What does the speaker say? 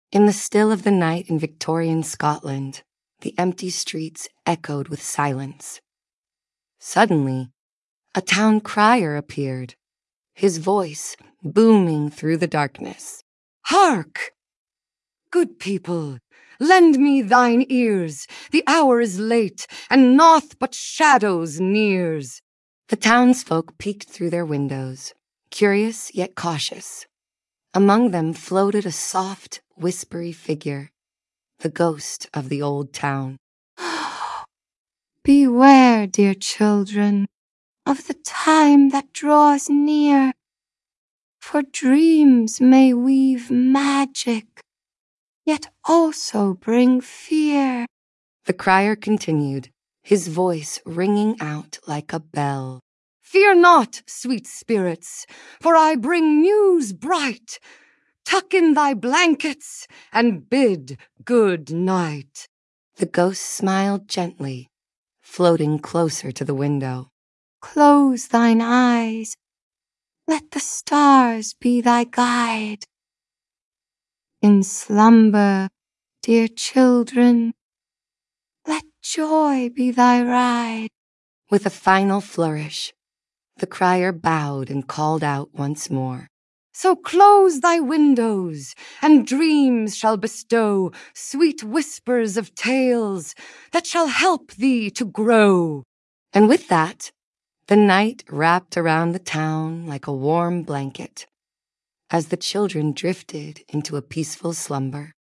In the still of the night in Victorian Scotland, the empty streets echoed with silence. Suddenly, a town crier appeared, his voice booming through the darkness. "Hark! Good people, lend me thine ears. The hour is late, and naught but shadows nears." The townsfolk peeked through their windows, curious yet cautious. Among them floated a soft, whispery figure, the ghost of the old town. "Beware, dear children, of the time that draws near, for dreams may weave magic, yet also bring fear." The crier continued, his voice ringing out like a bell. "Fear not, sweet spirits, for I bring news bright. Tuck in thy blankets and bid good night." The ghost smiled gently, floating closer to the window. "Close thine eyes. Let the stars be thy guide. In slumber, dear children, let joy be thy ride." With a final flourish, the crier bowed and called out once more. "So close thy windows, and dreams shall bestow sweet whispers of tales that shall help thee to grow." And with that, the night wrapped around the town like a warm blanket as the children drifted into a peaceful slumber.